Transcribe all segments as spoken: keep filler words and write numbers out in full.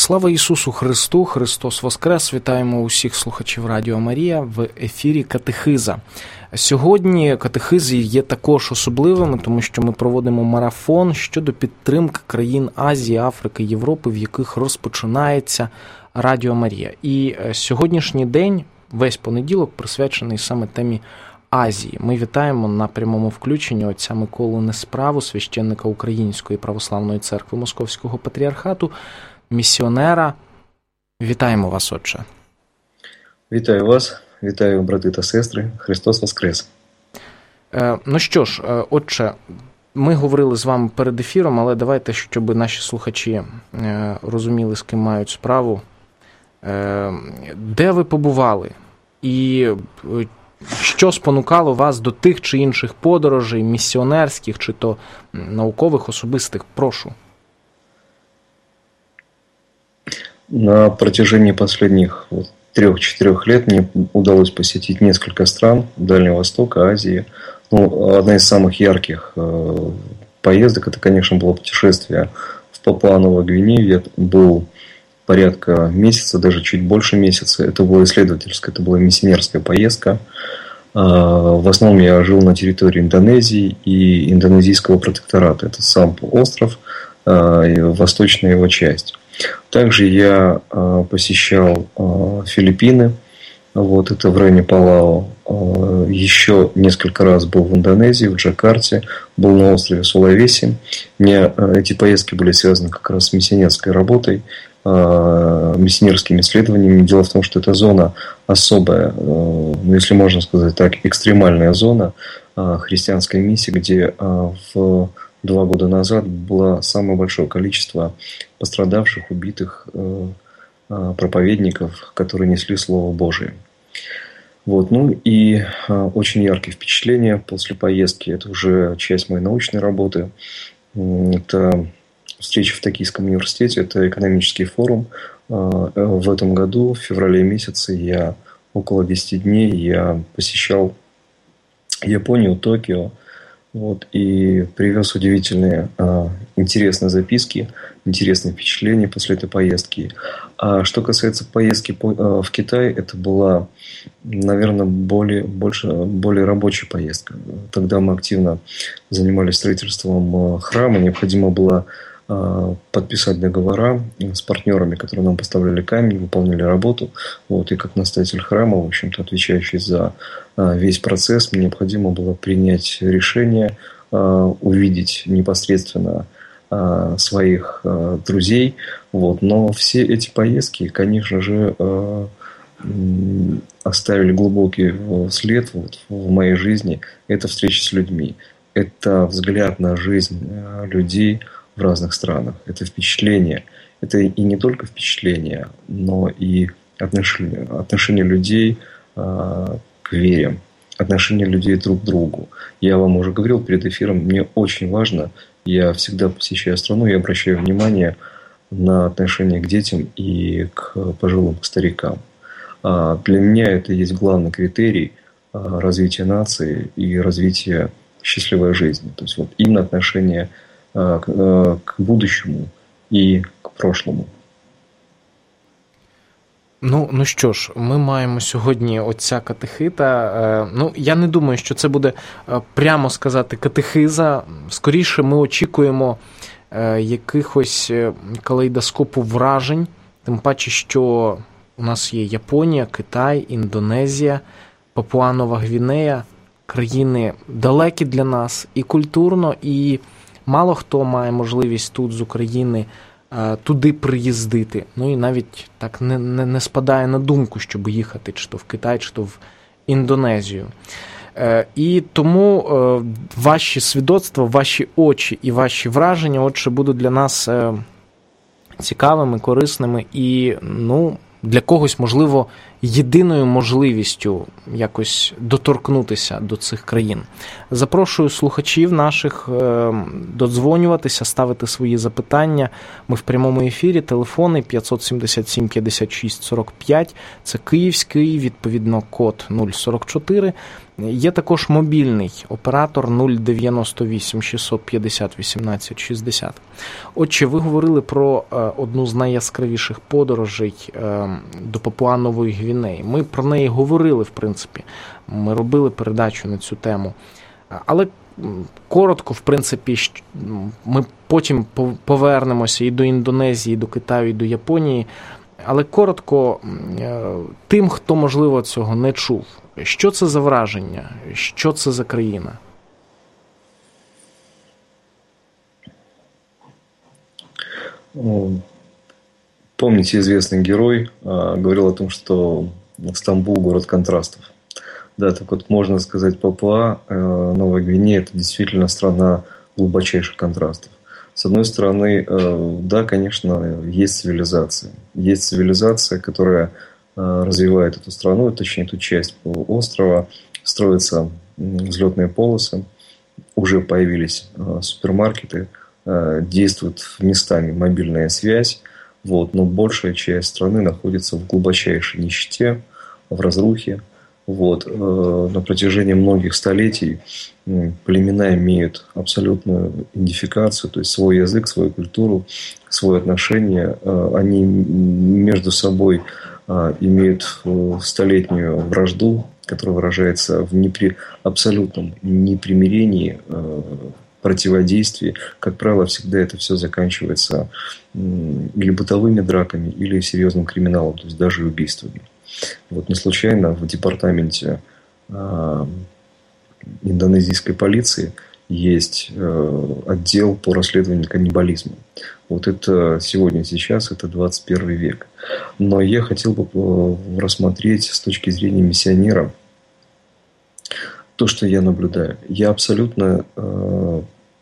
Слава Ісусу Христу! Христос Воскрес! Вітаємо усіх слухачів Радіо Марія в ефірі Катехиза. Сьогодні катехизи є також особливими, тому що ми проводимо марафон щодо підтримки країн Азії, Африки, Європи, в яких розпочинається Радіо Марія. І сьогоднішній день, весь понеділок, присвячений саме темі Азії. Ми вітаємо на прямому включенні отця Миколу Несправу, священника Української православної церкви Московського патріархату, місіонера. Вітаємо вас, отче. Вітаю вас, вітаю, брати та сестри. Христос Воскрес. Е, ну що ж, отче, ми говорили з вами перед ефіром, але давайте, щоб наші слухачі е, розуміли, з ким мають справу. Е, де ви побували? І що спонукало вас до тих чи інших подорожей, місіонерських, чи то наукових, особистих? Прошу. На протяжении последних вот, трех-четырех лет мне удалось посетить несколько стран Дальнего Востока, Азии. Ну, одна из самых ярких э, поездок, это, конечно, было путешествие в Папуа-Новую Гвинею. Я был порядка месяца, даже чуть больше месяца. Это была исследовательская, это была миссионерская поездка. Э, в основном я жил на территории Индонезии и индонезийского протектората. Это сам остров, э, и восточная его часть. Также я э, посещал э, Филиппины, вот это в районе Палау. Э, еще несколько раз был в Индонезии, в Джакарте, был на острове Сулавеси. Мне э, эти поездки были связаны как раз с миссионерской работой, э, миссионерскими исследованиями. Дело в том, что эта зона особая, э, ну, если можно сказать так, экстремальная зона э, христианской миссии, где э, в Два года назад было самое большое количество пострадавших, убитых э, э, проповедников, которые несли Слово Божие. Вот. Ну и э, очень яркие впечатления после поездки. Это уже часть моей научной работы. Это встреча в Токийском университете, это экономический форум. Э, в этом году, в феврале месяце, я около десяти дней я посещал Японию, Токио. Вот, и привез удивительные, э, интересные записки, интересные впечатления после этой поездки. А что касается поездки по, э, в Китай, это была, наверное, более, больше, более рабочая поездка. Тогда мы активно занимались строительством храма. Необходимо было э, подписать договора с партнерами, которые нам поставляли камень, выполняли работу. Вот, и как настоятель храма, в общем-то, отвечающий за весь процесс, мне необходимо было принять решение, увидеть непосредственно своих друзей. Вот. Но все эти поездки, конечно же, оставили глубокий след вот в моей жизни. Это встреча с людьми, это взгляд на жизнь людей в разных странах, это впечатление. Это и не только впечатление, но и отношение, отношение людей к вере, отношение людей друг к другу. Я вам уже говорил перед эфиром, мне очень важно, я всегда посещаю страну, я обращаю внимание на отношение к детям и к пожилым, к старикам. Для меня это есть главный критерий развития нации и развития счастливой жизни. То есть вот именно отношение к будущему и к прошлому. Ну, ну що ж, ми маємо сьогодні отця катехита. Ну, я не думаю, що це буде, прямо сказати, катехиза. Скоріше ми очікуємо якихось калейдоскопу вражень, тим паче, що у нас є Японія, Китай, Індонезія, Папуа-Нова Гвінея, країни далекі для нас і культурно, і мало хто має можливість тут з України туди приїздити. Ну і навіть так не, не, не спадає на думку, щоб їхати чи то в Китай, чи то в Індонезію. Е, і тому е, ваші свідоцтва, ваші очі і ваші враження, отже, будуть для нас е, цікавими, корисними і, ну, для когось, можливо, єдиною можливістю якось доторкнутися до цих країн. Запрошую слухачів наших додзвонюватися, ставити свої запитання. Ми в прямому ефірі, телефони п'ятсот сімдесят сім п'ятдесят шість сорок п'ять, це київський, відповідно, код нуль сорок чотири. Є також мобільний оператор нуль дев'яносто вісім шістсот п'ятдесят вісімнадцять шістдесят. Отже, ви говорили про одну з найяскравіших подорожей до Папуа-Нової Гвінеї. Ми про неї говорили, в принципі. Ми робили передачу на цю тему. Але коротко, в принципі, ми потім повернемося і до Індонезії, і до Китаю, і до Японії. Але коротко, тим, хто, можливо, цього не чув, що це за враження, що це за країна? Помните, известный герой говорил о том, что Стамбул – город контрастов. Да, так вот можно сказать, Папуа, Новая Гвинея – это действительно страна глубочайших контрастов. С одной стороны, да, конечно, есть цивилизация. Есть цивилизация, которая развивает эту страну, точнее, эту часть острова. Строятся взлетные полосы, уже появились супермаркеты, действует местами мобильная связь. Вот, но большая часть страны находится в глубочайшей нищете, в разрухе. Вот. На протяжении многих столетий племена имеют абсолютную идентификацию, то есть свой язык, свою культуру, свои отношения. Они между собой имеют столетнюю вражду, которая выражается в непри... абсолютном непримирении, противодействии. Как правило, всегда это все заканчивается или бытовыми драками, или серьезным криминалом, то есть даже убийствами. Вот не случайно в департаменте э, индонезийской полиции есть э, отдел по расследованию каннибализма. Вот это сегодня, сейчас, это двадцать первый век. Но я хотел бы рассмотреть с точки зрения миссионера то, что я наблюдаю. Я абсолютно, э,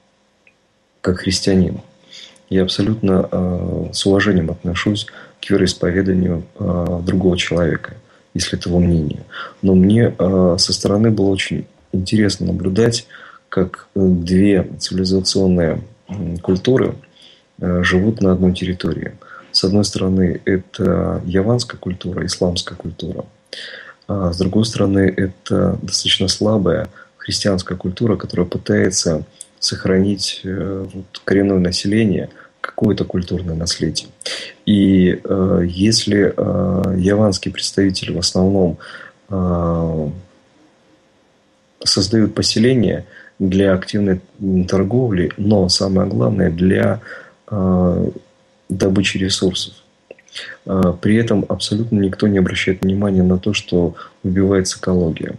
как христианин, я абсолютно э, с уважением отношусь к вероисповеданию э, другого человека, если это его мнение. Но мне э, со стороны было очень интересно наблюдать, как две цивилизационные э, культуры э, живут на одной территории. С одной стороны, это яванская культура, исламская культура. А с другой стороны, это достаточно слабая христианская культура, которая пытается сохранить э, вот, коренное население, какое-то культурное наследие. И э, если э, яванские представители в основном э, создают поселения для активной торговли, но самое главное для э, добычи ресурсов. Э, при этом абсолютно никто не обращает внимания на то, что убивается экология.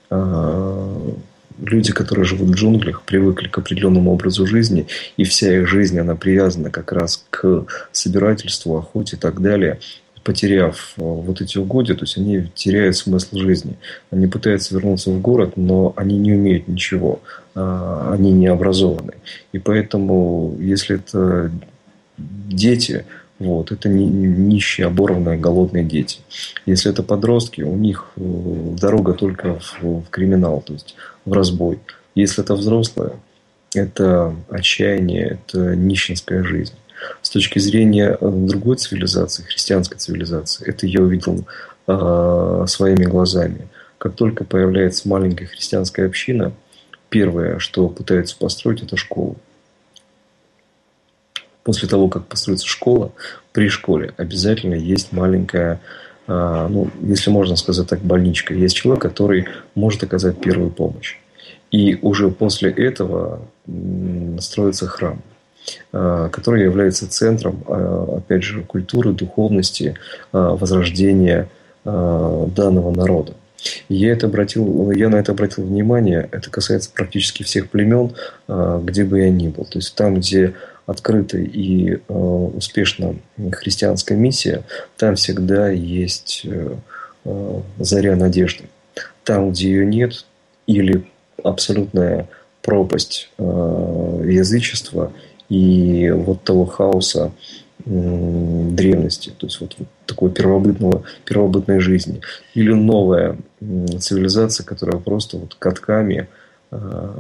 Э, Люди, которые живут в джунглях, привыкли к определенному образу жизни, и вся их жизнь, она привязана как раз к собирательству, охоте и так далее. Потеряв вот эти угодья, то есть они теряют смысл жизни. Они пытаются вернуться в город, но они не умеют ничего, они не образованы. И поэтому, если это дети, вот, это не нищие, оборванные, голодные дети. Если это подростки, у них дорога только в, в криминал, то есть в разбой. Если это взрослые, это отчаяние, это нищенская жизнь. С точки зрения другой цивилизации, христианской цивилизации, это я увидел э, своими глазами. Как только появляется маленькая христианская община, первое, что пытаются построить, это школу. После того, как построится школа, при школе обязательно есть маленькая, ну, если можно сказать так, больничка. Есть человек, который может оказать первую помощь. И уже после этого строится храм, который является центром, опять же, культуры, духовности, возрождения данного народа. Я, это обратил, я на это обратил внимание. Это касается практически всех племен, где бы я ни был. То есть там, где открыта и э, успешна христианская миссия, там всегда есть э, заря надежды. Там, где ее нет, или абсолютная пропасть э, язычества и вот того хаоса э, древности, то есть вот, вот такой первобытного, первобытной жизни, или новая э, цивилизация, которая просто вот катками э,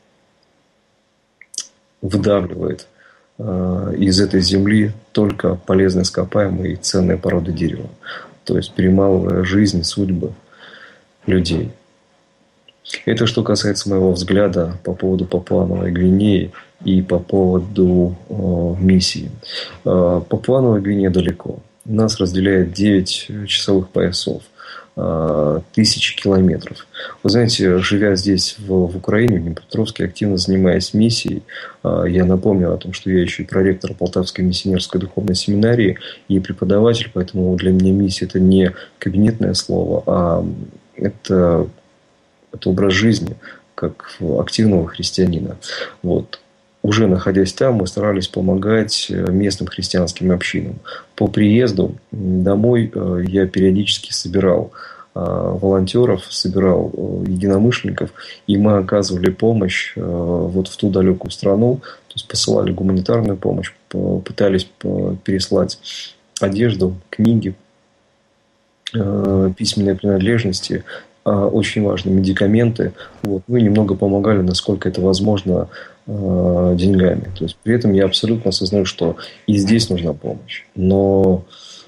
выдавливает из этой земли только полезные ископаемые и ценные породы дерева. То есть перемалывая жизнь, судьбы людей. Это что касается моего взгляда по поводу Папуа-Новой Гвинеи и по поводу э, миссии. Э, Папуа-Новая Гвинея далеко. Нас разделяет девять часовых поясов, э, тысячи километров. Вы знаете, живя здесь, в, в Украине, в Днепропетровске, активно занимаясь миссией, э, я напомню о том, что я еще и проректор Полтавской миссионерской духовной семинарии и преподаватель, поэтому для меня миссия – это не кабинетное слово, а это... это образ жизни, как активного христианина. Вот. Уже находясь там, мы старались помогать местным христианским общинам. По приезду домой я периодически собирал волонтеров, собирал единомышленников, и мы оказывали помощь вот в ту далекую страну, то есть посылали гуманитарную помощь, пытались переслать одежду, книги, письменные принадлежности, очень важные медикаменты. Вот. Мы немного помогали, насколько это возможно, деньгами. То есть, при этом я абсолютно осознаю, что и здесь нужна помощь. Но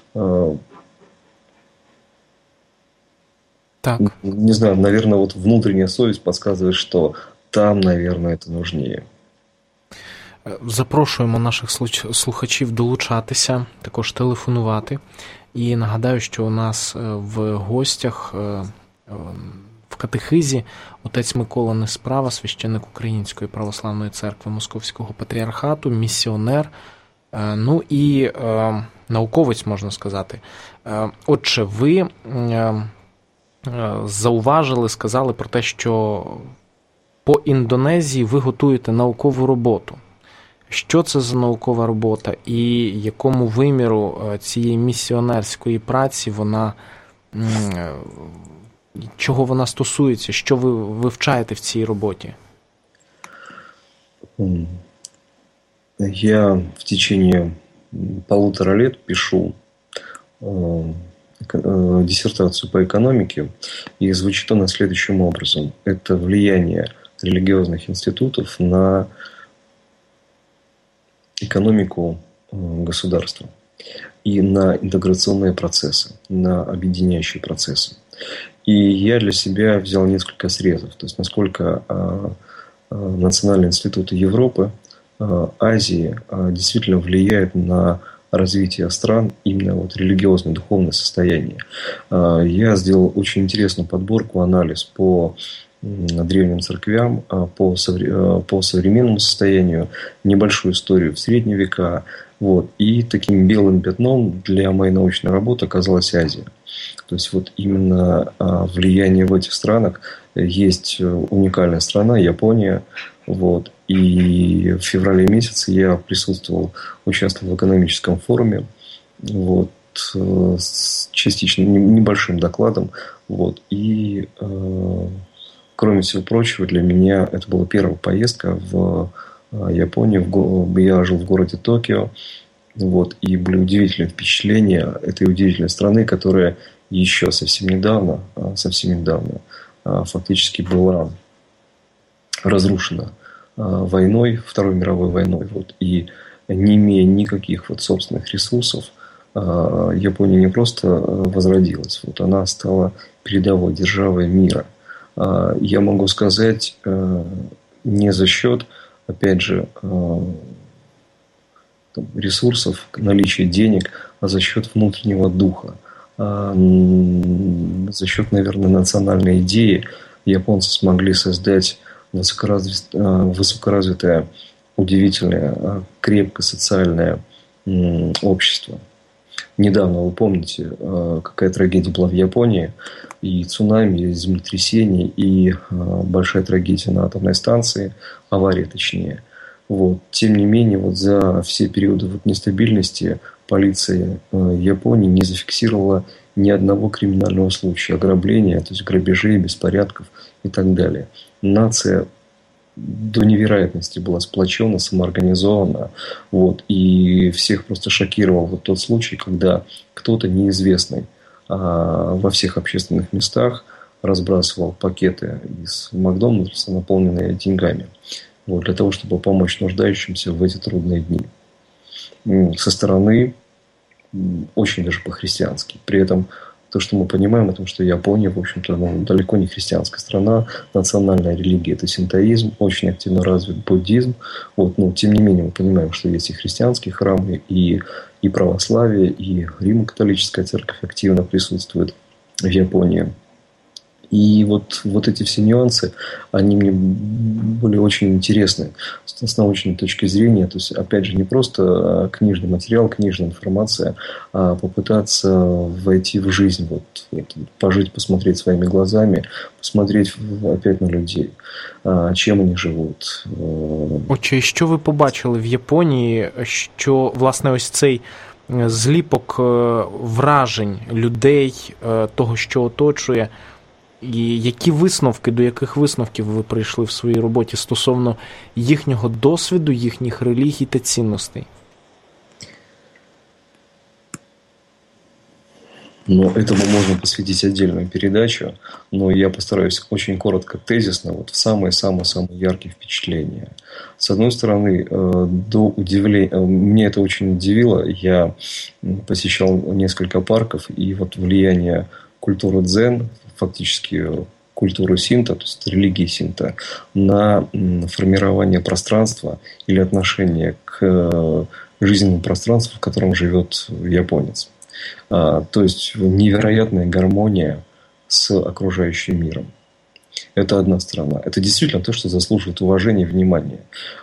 так. Не знаю, наверное, вот внутренняя совесть подсказывает, що там, наверное, це нужніше. Запрошуємо наших слухачів долучатися, також телефонувати. І нагадаю, що у нас в гостях в катехизі отець Микола Несправа, священник Української православної церкви Московського патріархату, місіонер, ну і е, науковець, можна сказати. Е, отже, ви е, зауважили, сказали про те, що по Індонезії ви готуєте наукову роботу. Що це за наукова робота і якому виміру цієї місіонерської праці вона, чого вона стосується, що ви вивчаєте в цій роботі? Я в течение полутора лет пишу диссертацию по экономике, и звучит она следующим образом. Это влияние религиозных институтов на экономику государства и на интеграционные процессы, на объединяющие процессы. И я для себя взял несколько срезов, то есть насколько национальные институты Европы, Азии действительно влияют на развитие стран именно вот религиозное, духовное состояние. Я сделал очень интересную подборку, анализ по древним церквям, по, по современному состоянию, небольшую историю в средние века. Вот. И таким белым пятном для моей научной работы оказалась Азия. То есть вот именно влияние в этих странах. Есть уникальная страна, Япония. Вот. И в феврале месяце я присутствовал, участвовал в экономическом форуме. Вот. С частично небольшим докладом. Вот. И кроме всего прочего, для меня это была первая поездка в Японию. Я жил в городе Токио. Вот, и были удивительные впечатления этой удивительной страны, которая еще совсем недавно, совсем недавно фактически была разрушена войной, Второй мировой войной. Вот, и не имея никаких вот собственных ресурсов, Япония не просто возродилась, вот, она стала передовой державой мира. Я могу сказать, не за счет, опять же, ресурсов, наличия денег, а за счет внутреннего духа. За счет, наверное, национальной идеи японцы смогли создать высокоразвитое, высокоразвитое удивительное, крепкое социальное общество. Недавно, вы помните, какая трагедия была в Японии, и цунами, и землетрясение, и большая трагедия на атомной станции, авария точнее. Вот. Тем не менее, вот за все периоды вот нестабильности полиция Японии не зафиксировала ни одного криминального случая, ограбления, то есть грабежей, беспорядков и так далее. Нация до невероятности была сплочена, самоорганизована. Вот, и всех просто шокировал вот тот случай, когда кто-то неизвестный а, во всех общественных местах разбрасывал пакеты из Макдональдса, наполненные деньгами, вот, для того, чтобы помочь нуждающимся в эти трудные дни. Со стороны очень даже по-христиански. При этом То, что мы понимаем, о том, что Япония, в общем-то, ну, далеко не христианская страна, национальная религия – это синтоизм, очень активно развит буддизм. Вот, но, тем не менее, мы понимаем, что есть и христианские храмы, и, и православие, и Римо-католическая церковь активно присутствует в Японии. И вот, вот эти все нюансы, они мне были очень интересны с научной точки зрения. То есть, опять же, не просто книжный материал, книжная информация, а попытаться войти в жизнь, вот, вот, пожить, посмотреть своими глазами, посмотреть опять на людей, чим вони живуть. Отже, що ви побачили в Японії, що, власне, ось цей зліпок вражень людей, того, що оточує, і які висновки, до яких висновків ви прийшли в своїй роботі стосовно їхнього досвіду, їхніх релігій та цінностей? Ну, этому можно посвятить отдельную передачу, но я постараюсь очень коротко, тезисно, вот в самые-самые-самые яркие впечатления. С одной стороны, до удивления, мне это очень удивило, я посещал несколько парков, и вот влияние культуры дзен, фактически культуру синто, то есть религии синто, на формирование пространства или отношение к жизненному пространству, в котором живет японец. То есть невероятная гармония с окружающим миром. Это одна сторона. Это действительно то, что заслуживает уважения и внимания.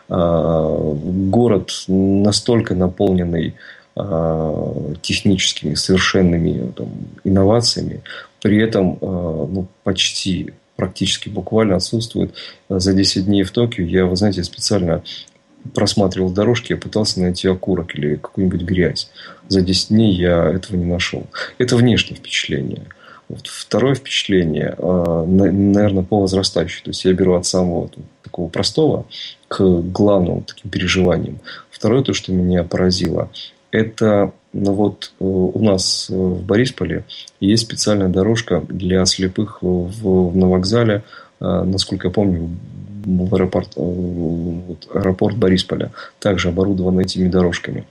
Город настолько наполненный техническими совершенными там, инновациями, при этом ну, почти, практически буквально отсутствует. За десять дней в Токио я, вы знаете, специально просматривал дорожки, я пытался найти окурок или какую-нибудь грязь. За десять дней я этого не нашел. Это внешнее впечатление. Вот. Второе впечатление, наверное, по возрастающей. То есть я беру от самого такого простого к главным таким переживаниям. Второе, то, что меня поразило, это ну вот у нас в Борисполе есть специальная дорожка для слепых в, на вокзале, насколько я помню, в аэропорт, вот, аэропорт Борисполя также оборудован этими дорожками.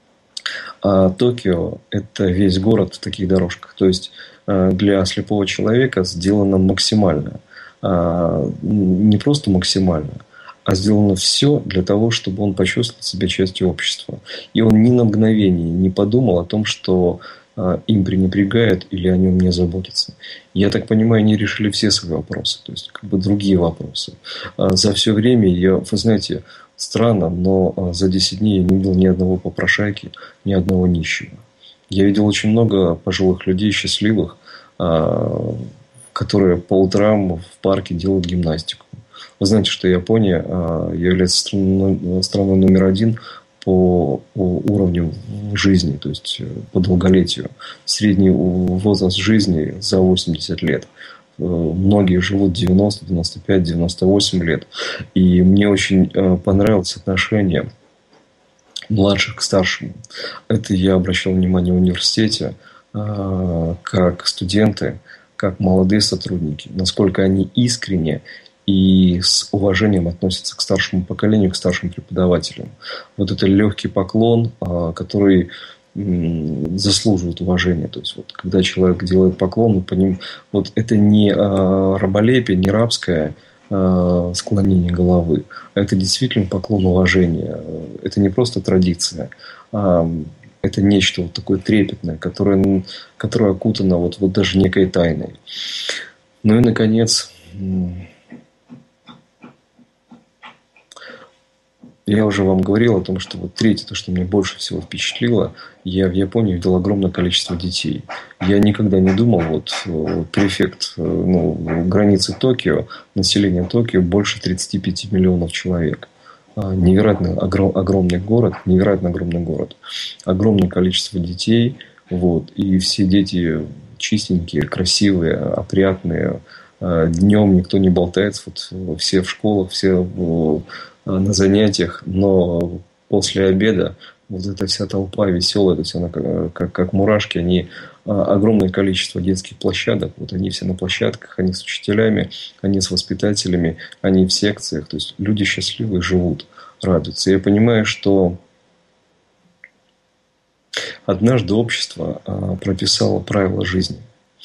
А Токио – это весь город в таких дорожках. То есть для слепого человека сделано максимально. Не просто максимально, а сделано все для того, чтобы он почувствовал себя частью общества. И он ни на мгновение не подумал о том, что им пренебрегают или о нем не заботятся. Я так понимаю, они решили все свои вопросы, то есть как бы другие вопросы. За все время, я, вы знаете, странно, но за десять дней я не видел ни одного попрошайки, ни одного нищего. Я видел очень много пожилых людей, счастливых, которые по утрам в парке делают гимнастику. Вы знаете, что Япония является страной, страной номер один по уровню жизни, то есть по долголетию. Средний возраст жизни за восемьдесят лет. Многие живут девяносто, девяносто пять, девяносто восемь лет. И мне очень понравилось отношение младших к старшим. Это я обращал внимание в университете, как студенты, как молодые сотрудники, насколько они искренне и с уважением относятся к старшему поколению, к старшим преподавателям. Вот это легкий поклон, который заслуживает уважения. То есть, вот, когда человек делает поклон, по ним, вот это не раболепие, не рабское склонение головы, а это действительно поклон уважения. Это не просто традиция, а это нечто вот такое трепетное, которое, которое окутано вот, вот даже некой тайной. Ну и, наконец, я уже вам говорил о том, что вот третье, то, что меня больше всего впечатлило, я в Японии видел огромное количество детей. Я никогда не думал, вот префект, ну, границы Токио, население Токио больше тридцать пять миллионов человек. Невероятно огромный город, невероятно огромный город. Огромное количество детей, вот, и все дети чистенькие, красивые, опрятные. Днем никто не болтается, вот, все в школах, все на занятиях, но после обеда вот эта вся толпа веселая, то есть она как, как, как мурашки, они огромное количество детских площадок, вот они все на площадках, они с учителями, они с воспитателями, они в секциях, то есть люди счастливые живут, радуются. Я понимаю, что однажды общество прописало правила жизни.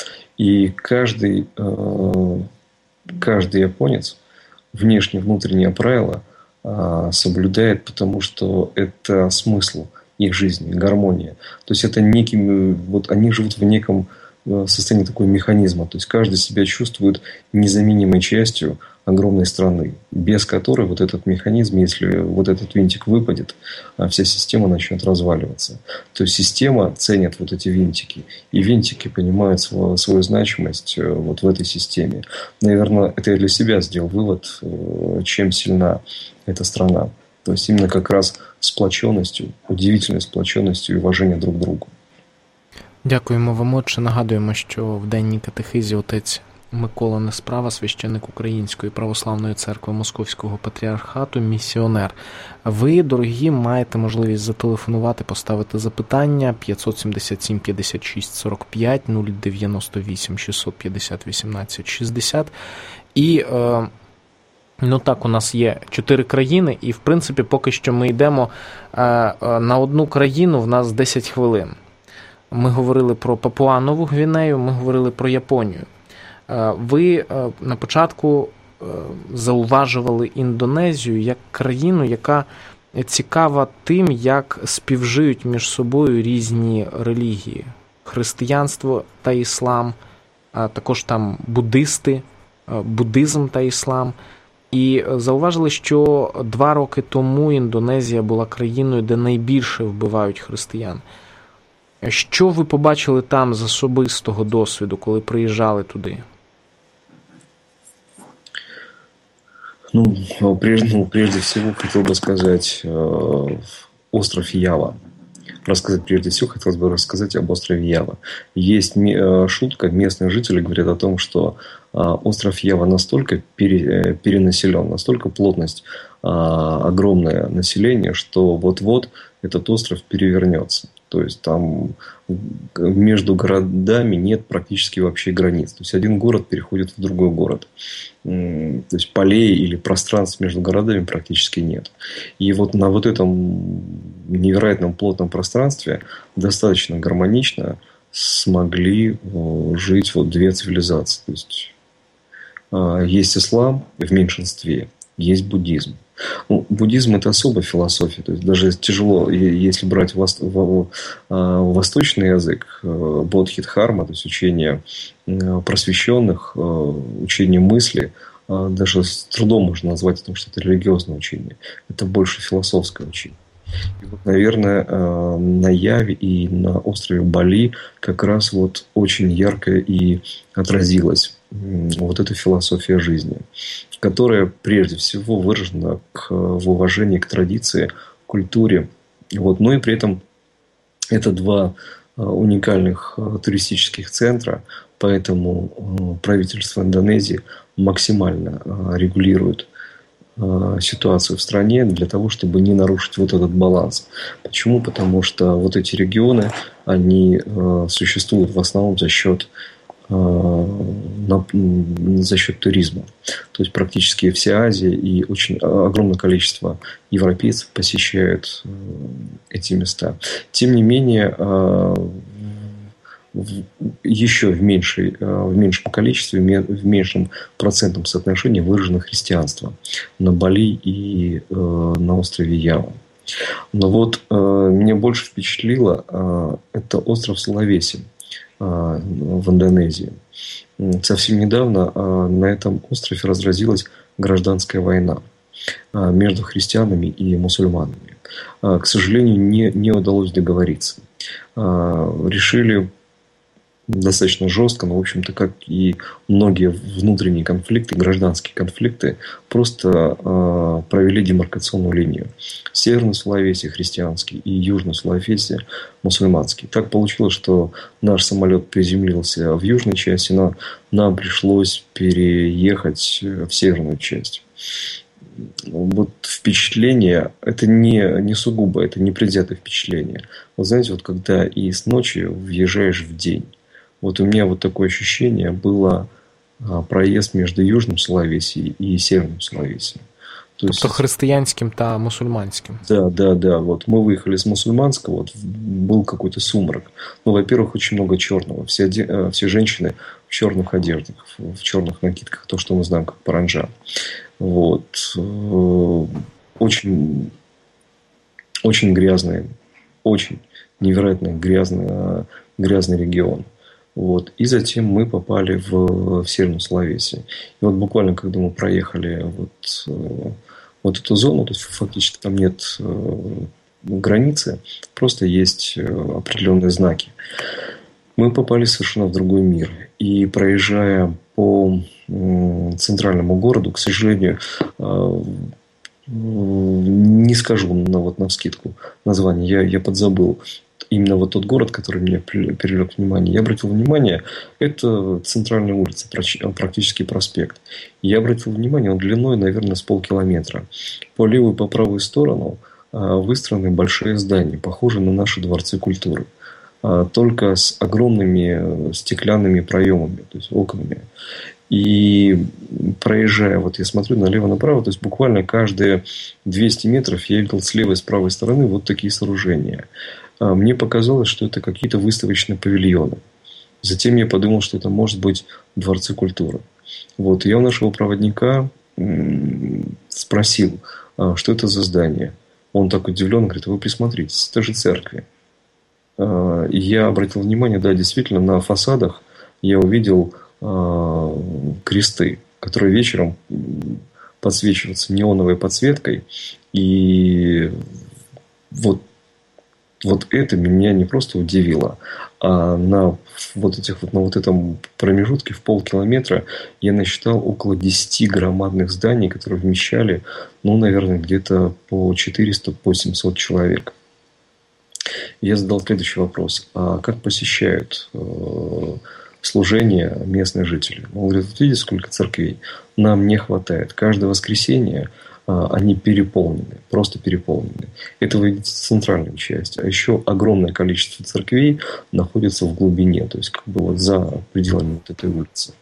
И каждый, каждый японец внешне внутреннее правило соблюдает, потому что это смысл их жизни, гармония. То есть это неким, вот они живут в неком состоянии такого механизма. То есть каждый себя чувствует незаменимой частью огромной страны, без которой вот этот механизм, если вот этот винтик выпадет, вся система начнет разваливаться. То есть система ценит вот эти винтики, и винтики понимают свою, свою значимость вот в этой системе. Наверное, это я для себя сделал вывод, чем сильна эта страна. То есть именно как раз сплоченностью, удивительной сплоченностью і уваження друг к другу. Дякуємо вам, отче. Нагадуємо, що в денній катехизі отець Микола Несправа, священник Української православної церкви Московського патріархату, місіонер. Ви, дорогі, маєте можливість зателефонувати, поставити запитання п'ятсот сімдесят сім п'ятдесят шість сорок п'ять, нуль дев'яносто вісім шістсот п'ятдесят вісімнадцять шістдесят. І ну так, у нас є чотири країни, і в принципі поки що ми йдемо на одну країну, в нас десять хвилин. Ми говорили про Папуа-Нову Гвінею, ми говорили про Японію. Ви на початку зауважували Індонезію як країну, яка цікава тим, як співжиють між собою різні релігії. Християнство та іслам, а також там буддисти, буддизм та іслам. І зауважили, що два роки тому Індонезія була країною, де найбільше вбивають християн. Що ви побачили там з особистого досвіду, коли приїжджали туди? Ну, прежде, ну, прежде всего хотел бы сказать э, остров Ява. Рассказать прежде всего хотелось бы рассказать об острове Ява. Есть э, шутка, местные жители говорят о том, что э, остров Ява настолько пере, перенаселен, настолько плотность, э, огромное население, что вот-вот этот остров перевернется. То есть там между городами нет практически вообще границ. То есть один город переходит в другой город. То есть полей или пространств между городами практически нет. И вот на вот этом невероятном плотном пространстве достаточно гармонично смогли жить вот две цивилизации. То есть есть ислам в меньшинстве, есть буддизм. Ну, буддизм – это особая философия. То есть даже тяжело, если брать восточный язык, бодхидхарма, то есть учение просвещенных, учение мысли, даже с трудом можно назвать это, что это религиозное учение. Это больше философское учение. И вот, наверное, на Яве и на острове Бали как раз вот очень ярко и отразилась вот эта философия жизни, которая прежде всего выражена к, в уважении к традиции, культуре. Вот. Но и при этом это два уникальных туристических центра, поэтому правительство Индонезии максимально регулирует ситуацию в стране для того, чтобы не нарушить вот этот баланс. Почему? Потому что вот эти регионы, они существуют в основном за счет за счет туризма. То есть практически вся Азия и очень огромное количество европейцев посещают эти места. Тем не менее, еще в, меньшей, в меньшем количестве, в меньшем процентном соотношении выражено христианство на Бали и на острове Ява. Но вот меня больше впечатлило это остров Сулавеси в Индонезии. Совсем недавно на этом острове разразилась гражданская война между христианами и мусульманами. К сожалению, не, не удалось договориться. Решили достаточно жестко, но, в общем-то, как и многие внутренние конфликты, гражданские конфликты, просто э, провели демаркационную линию. Северный Сулавеси христианский и Южный Сулавеси мусульманский. Так получилось, что наш самолет приземлился в южной части, но нам пришлось переехать в северную часть. Вот впечатление, это не, не сугубо, это непредвзятое впечатление. Вот знаете, вот когда и с ночи въезжаешь в день. Вот у меня вот такое ощущение было проезд между Южным Сулавеси и Северным Сулавеси. То тобто есть, христианским та мусульманским. Да, да, да. Вот мы выехали с мусульманского, вот был какой-то сумрак. Ну, во-первых, очень много черного. Все, все женщины в черных одеждах, в черных накидках, то, что мы знаем как паранджа. Вот. Очень, очень грязный, очень невероятно грязный, грязный регион. Вот. И затем мы попали в, в Северную Словесию. И вот буквально, когда мы проехали вот, вот эту зону, то есть фактически там нет границы, просто есть определенные знаки. Мы попали совершенно в другой мир. И проезжая по центральному городу, к сожалению, не скажу на, вот, навскидку название, я, я подзабыл. Именно вот тот город, который меня привлек внимание. Я обратил внимание, это центральная улица, практически проспект. Я обратил внимание, он длиной, наверное, с полкилометра. По левую и по правую сторону выстроены большие здания, похожие на наши дворцы культуры. Только с огромными стеклянными проемами, то есть окнами. И проезжая, вот я смотрю налево-направо, то есть буквально каждые двести метров я видел с левой и с правой стороны вот такие сооружения. Мне показалось, что это какие-то выставочные павильоны. Затем я подумал, что это может быть дворцы культуры. Вот. Я у нашего проводника спросил, что это за здание. Он так удивлен, говорит: вы присмотритесь, это же церкви. И я обратил внимание, да, действительно, на фасадах я увидел кресты, которые вечером подсвечиваются неоновой подсветкой. И вот, вот это меня не просто удивило, а на вот, этих, вот, на вот этом промежутке в полкилометра я насчитал около десяти громадных зданий, которые вмещали, ну, наверное, где-то по четыреста, по семьсот человек. Я задал следующий вопрос: а как посещают служение местные жители? Он говорит: вот видите, сколько церквей, нам не хватает. Каждое воскресенье они переполнены, просто переполнены. Это вы видите центральную часть. А еще огромное количество церквей находится в глубине, то есть как бы вот за пределами вот этой улицы.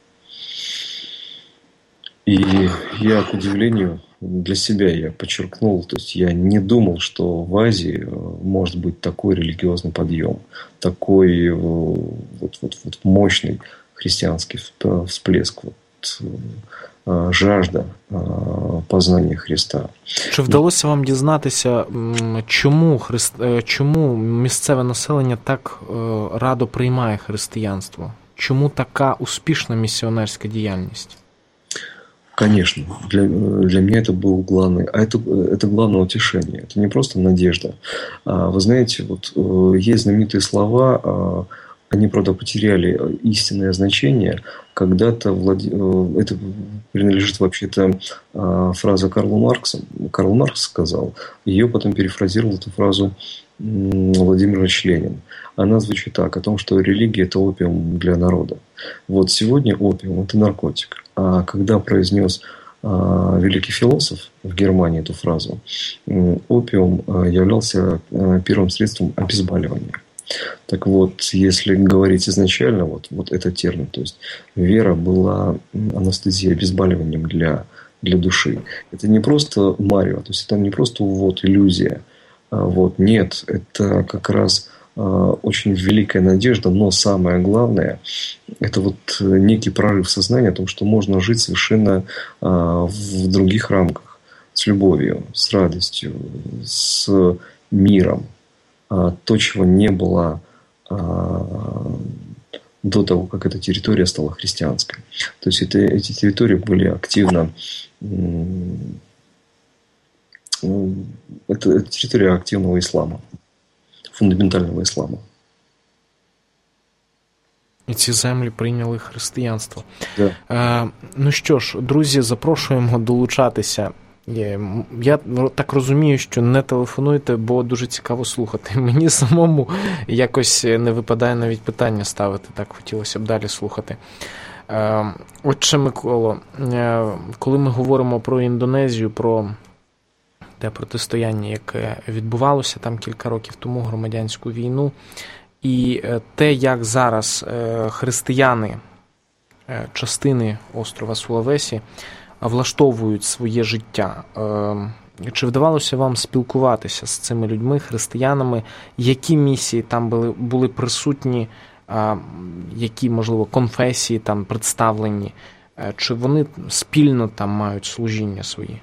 И я, к удивлению, для себя я подчеркнул, то есть я не думал, что в Азии может быть такой религиозный подъем, такой вот, вот, вот мощный христианский всплеск, вот, жажда познання Христа. Чи вдалося вам дізнатися, чому, христ... чому місцеве населення так радо приймає християнство? Чому така успішна місіонерська діяльність? Конечно, для, для меня это был главный, а это, это главное утешение. Это не просто надежда. А, вы знаете, вот есть знаменитые слова, они, правда, потеряли истинное значение. Когда-то Влад... это принадлежит вообще-то фраза Карла Маркса. Карл Маркс сказал, ее потом перефразировал эту фразу Владимир Ильич Ленин. Она звучит так: о том, что религия – это опиум для народа. Вот сегодня опиум – это наркотик. А когда произнес а, великий философ в Германии эту фразу, опиум а, являлся а, первым средством обезболивания. Так вот, если говорить изначально, вот, вот этот термин, то есть вера была анестезией, обезболиванием для, для души. Это не просто марево, то есть это не просто вот иллюзия. Вот, нет, это как раз очень великая надежда, но самое главное, это вот некий прорыв сознания о том, что можно жить совершенно в других рамках, с любовью, с радостью, с миром. То, чего не было до того, как эта территория стала христианской. То есть это, эти территории были активно... Это, это территория активного ислама, фундаментального ислама. І ці землі прийняли християнство. Да. Е, ну що ж, друзі, запрошуємо долучатися. Я так розумію, що не телефонуйте, бо дуже цікаво слухати. Мені самому якось не випадає навіть питання ставити, так хотілося б далі слухати. Отже, Миколо, коли ми говоримо про Індонезію, про те протистояння, яке відбувалося там кілька років тому, громадянську війну, і те, як зараз християни частини острова Сулавесі влаштовують своє життя. Чи вдавалося вам спілкуватися з цими людьми, християнами? Які місії там були, були присутні, які, можливо, конфесії там представлені? Чи вони спільно там мають служіння свої?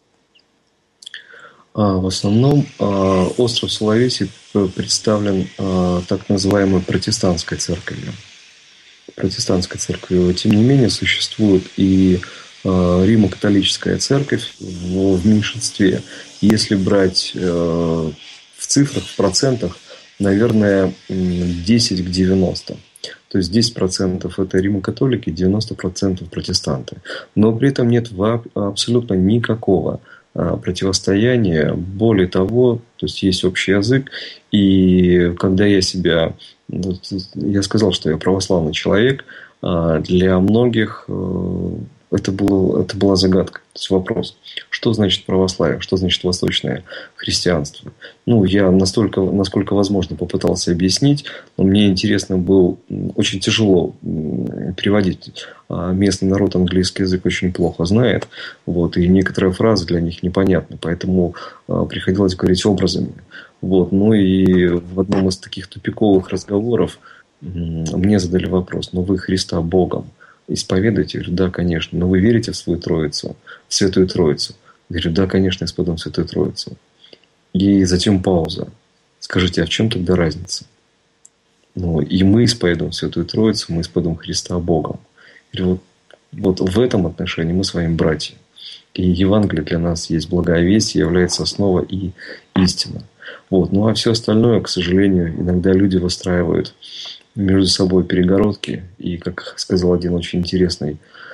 В основном остров Сулавеси представлен так называемой протестантской церковью. Протестантской церковью. Тем не менее, существует и Римо-католическая церковь в меньшинстве. Если брать в цифрах, в процентах, наверное, десять к девяноста. То есть десять процентов это римо-католики, девяносто процентов протестанты. Но при этом нет абсолютно никакого противостояния. Более того, то есть есть общий язык. И когда я себя... Я сказал, что я православный человек, для многих это, было, это была загадка. То есть вопрос, что значит православие, что значит восточное христианство. Ну, я настолько, насколько возможно попытался объяснить, но мне интересно было, очень тяжело переводить. Местный народ английский язык очень плохо знает, вот, и некоторые фразы для них непонятны, поэтому приходилось говорить образами. Вот, ну и в одном из таких тупиковых разговоров мне задали вопрос: ну вы Христа Богом исповедуете? Я говорю: да, конечно. Но вы верите в свою Троицу, в Святую Троицу? Я говорю: да, конечно, исповедуем Святую Троицу. И затем пауза. Скажите, а в чем тогда разница? Ну, и мы исповедуем Святую Троицу, мы исповедуем Христа Богом. Я говорю: вот, вот в этом отношении мы с вами братья. И Евангелие для нас есть благая весть, является основа и истина. Вот. Ну а все остальное, к сожалению, иногда люди выстраивают между собой перегородки. И, как сказал один очень интересный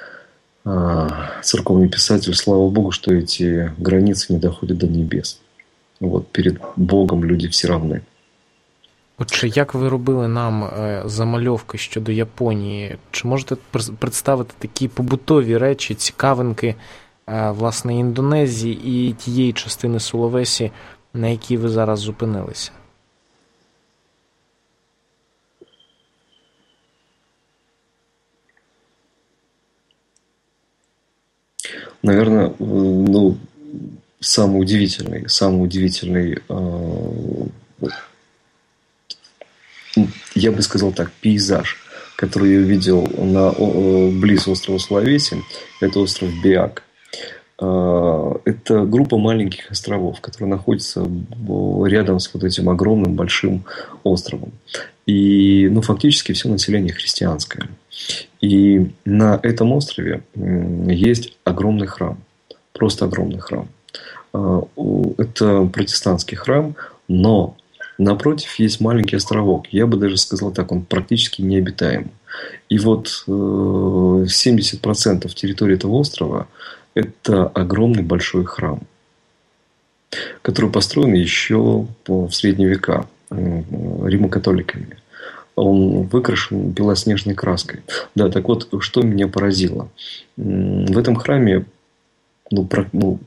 э, церковный писатель, слава Богу, что эти границы не доходят до небес. Вот, перед Богом люди всі равні. Отже, як ви робили нам замальовки щодо Японії? Чи можете представити такі побутові речі, цікавинки, власне, Індонезії і тієї частини Сулавесі, на якій ви зараз зупинилися? Наверное, ну, самый удивительный, самый удивительный, э, я бы сказал так, пейзаж, который я увидел на, близ острова Сулавеси, это остров Биак. Это группа маленьких островов, которые находятся рядом с вот этим огромным большим островом. И, ну, фактически все население христианское. И на этом острове есть огромный храм. Просто огромный храм. Это протестантский храм, но напротив есть маленький островок. Я бы даже сказал так, он практически необитаем. И вот семьдесят процентов территории этого острова – это огромный большой храм, который построен еще в средние века римо-католиками. Он выкрашен белоснежной краской. Да, так вот, что меня поразило. В этом храме, ну, про, ну,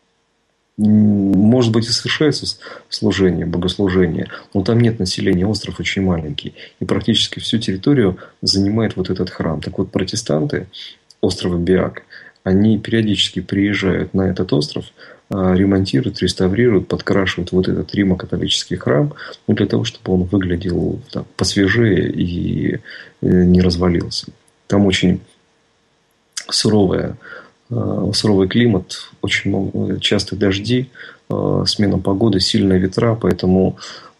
может быть, и совершается служение, богослужение, но там нет населения, остров очень маленький. И практически всю территорию занимает вот этот храм. Так вот, протестанты острова Биак, они периодически приезжают на этот остров, ремонтируют, реставрируют, подкрашивают вот этот римо-католический храм, ну, для того, чтобы он выглядел так посвежее и не развалился. Там очень суровая, суровый климат, очень много, частые дожди, смена погоды, сильные ветра, поэтому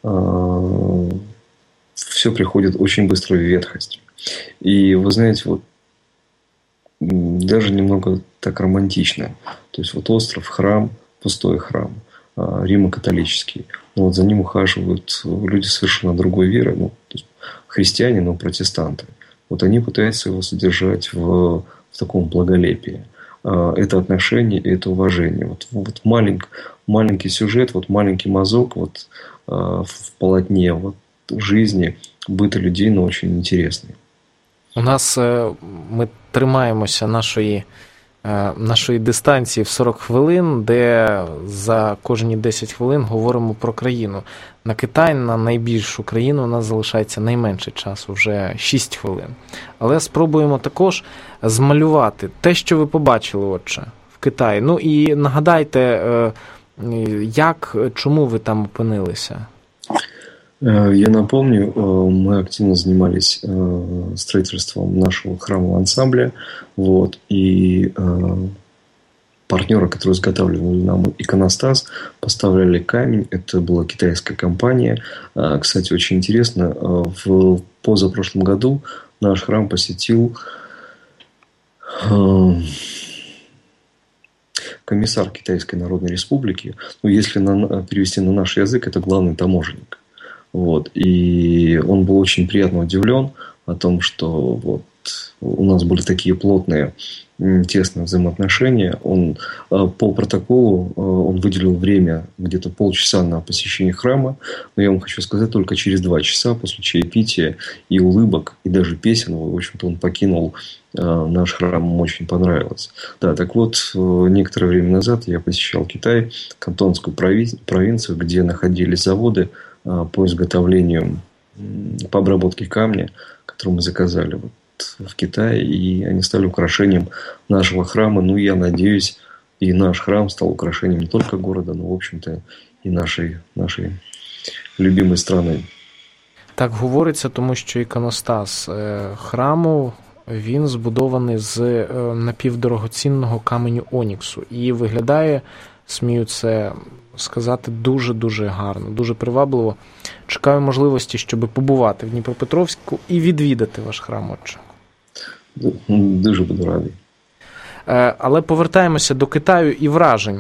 все приходит очень быстро в ветхость. И вы знаете, вот даже немного так романтично. То есть вот остров, храм, пустой храм, римо-католический. Но вот за ним ухаживают люди совершенно другой веры, ну, то есть христиане, но протестанты. Вот они пытаются его содержать в, в таком благолепии. Это отношение и это уважение. Вот, вот маленький, маленький сюжет, вот маленький мазок вот, в полотне вот, жизни, быта людей, но очень интересный. У нас ми тримаємося нашої нашої дистанції в сорок хвилин, де за кожні десять хвилин говоримо про країну. На Китай, на найбільшу країну, у нас залишається найменше часу, вже шість хвилин. Але спробуємо також змалювати те, що ви побачили, отже, в Китаї. Ну і нагадайте, як, чому ви там опинилися? Я напомню, мы активно занимались строительством нашего храмового ансамбля, вот, и партнеры, которые изготавливали нам иконостас, поставляли камень. Это была китайская компания. Кстати, очень интересно, в позапрошлом году наш храм посетил комиссар Китайской Народной Республики. Ну, если на, перевести на наш язык, это главный таможенник. Вот. И он был очень приятно удивлен о том, что вот у нас были такие плотные, тесные взаимоотношения. Он по протоколу он выделил время где-то полчаса на посещение храма. Но я вам хочу сказать, только через два часа после чаепития и улыбок, и даже песен, в общем-то, он покинул наш храм. Ему очень понравилось. Да, так вот, некоторое время назад я посещал Китай, Кантонскую провинцию, где находились заводы по изготовлению, по обработке камня, который мы заказали вот в Китае, и они стали украшением нашего храма. Ну, я надеюсь, и наш храм стал украшением не только города, но, в общем-то, и нашей, нашей любимой страны. Так говориться, тому що іконостас храму, він збудований з напівдорогоцінного каменю оніксу. І виглядає, смію це сказати, дуже-дуже гарно, дуже привабливо. Чекаю можливості, щоб побувати в Дніпропетровську і відвідати ваш храм, отче. Дуже буду радий. Але повертаємося до Китаю і вражень.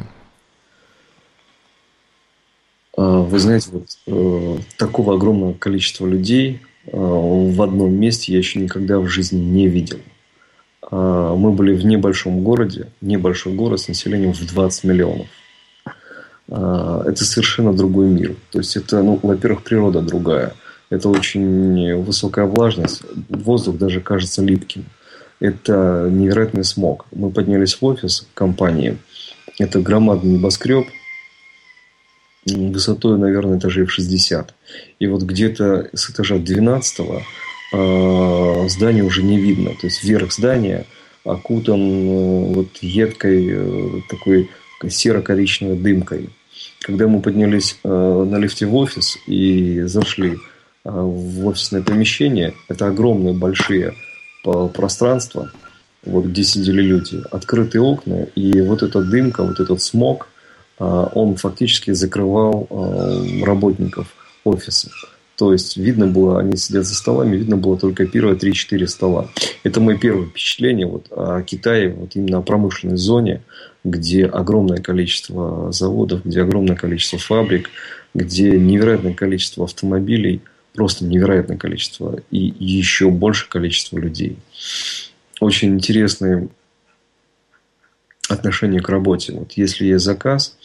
Вы знаете, вот, такого огромного количества людей в одном месте я еще никогда в жизни не видел. Мы были в небольшом городе, небольшой город с населением в двадцать миллионов. Это совершенно другой мир. То есть это, ну, во-первых, природа другая. Это очень высокая влажность. Воздух даже кажется липким. Это невероятный смог. Мы поднялись в офис компании. Это громадный небоскреб высотой, наверное, этажей в шестьдесят. И вот где-то с этажа двенадцатого здание уже не видно. То есть верх здания окутан вот едкой такой серо-коричневой дымкой. Когда мы поднялись на лифте в офис и зашли в офисное помещение, это огромные большие пространства, вот где сидели люди, открытые окна, и вот эта дымка, вот этот смог, он фактически закрывал работников офиса. То есть видно было, они сидят за столами, видно было только первые три-четыре стола. Это мое первое впечатление вот, о Китае, вот именно о промышленной зоне, где огромное количество заводов, где огромное количество фабрик, где невероятное количество автомобилей, просто невероятное количество, и еще больше количество людей. Очень интересные отношения к работе. Вот если есть заказ,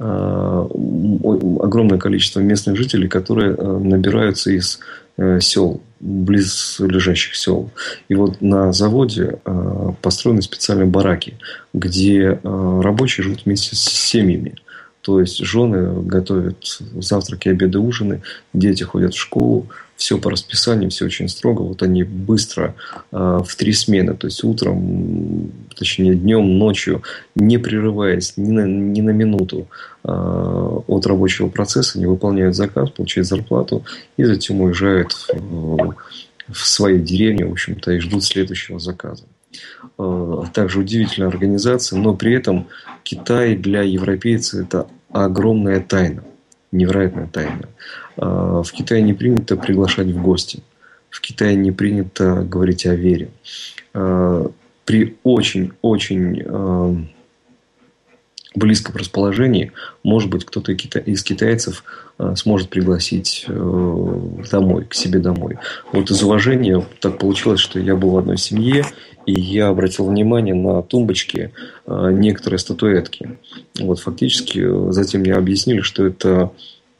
огромное количество местных жителей, которые набираются из сел, близлежащих сел. И вот на заводе построены специальные бараки, где рабочие живут вместе с семьями. То есть жены готовят завтраки, обеды, ужины, дети ходят в школу, все по расписанию, все очень строго. Вот они быстро в три смены, то есть утром, точнее днем, ночью, не прерываясь ни на, ни на минуту от рабочего процесса, не выполняют заказ, получают зарплату и затем уезжают в, в свои деревни, в общем-то, и ждут следующего заказа. Также удивительная организация, но при этом Китай для европейцев это огромная тайна, невероятная тайна. В Китае не принято приглашать в гости, в Китае не принято говорить о вере. При очень-очень близком расположении, может быть, кто-то из китайцев сможет пригласить домой, к себе домой. Вот из уважения так получилось, что я был в одной семье, и я обратил внимание на тумбочке некоторые статуэтки. Вот фактически затем мне объяснили, что это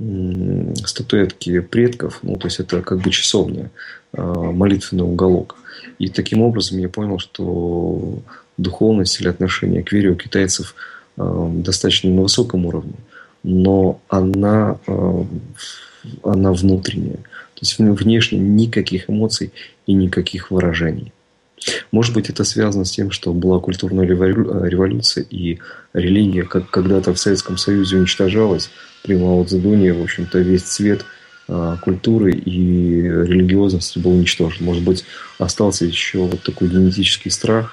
статуэтки предков, ну, то есть это как бы часовня, молитвенный уголок. И таким образом я понял, что духовность или отношение к вере у китайцев э, достаточно на высоком уровне, но она, э, она внутренняя. То есть внешне никаких эмоций и никаких выражений. Может быть, это связано с тем, что была культурная революция, и религия, как когда-то в Советском Союзе уничтожалась, при Мао Цзэдуне, в общем-то, весь цвет культуры и религиозности был уничтожен. Может быть, остался еще вот такой генетический страх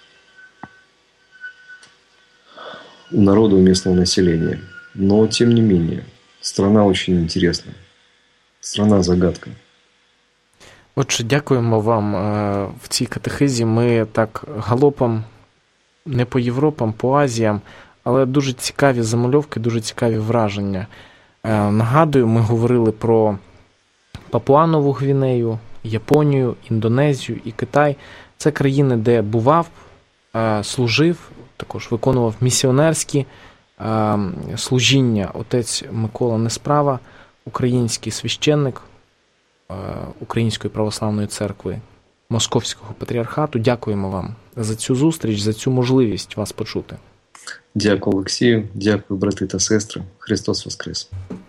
у народа, у местного населения. Но, тем не менее, страна очень интересная. Страна-загадка. Отже, дякуємо вам в цій катехизі. Ми так галопом, не по Європам, по Азіям, але дуже цікаві замальовки, дуже цікаві враження. Нагадую, ми говорили про Папуа-Нову Гвінею, Японію, Індонезію і Китай. Це країни, де бував, служив, також виконував місіонерські служіння отець Микола Несправа, український священник Української православної церкви Московського патріархату. Дякуємо вам за цю зустріч, за цю можливість вас почути. Дякую, Олексію. Дякую, брати та сестри. Христос Воскрес!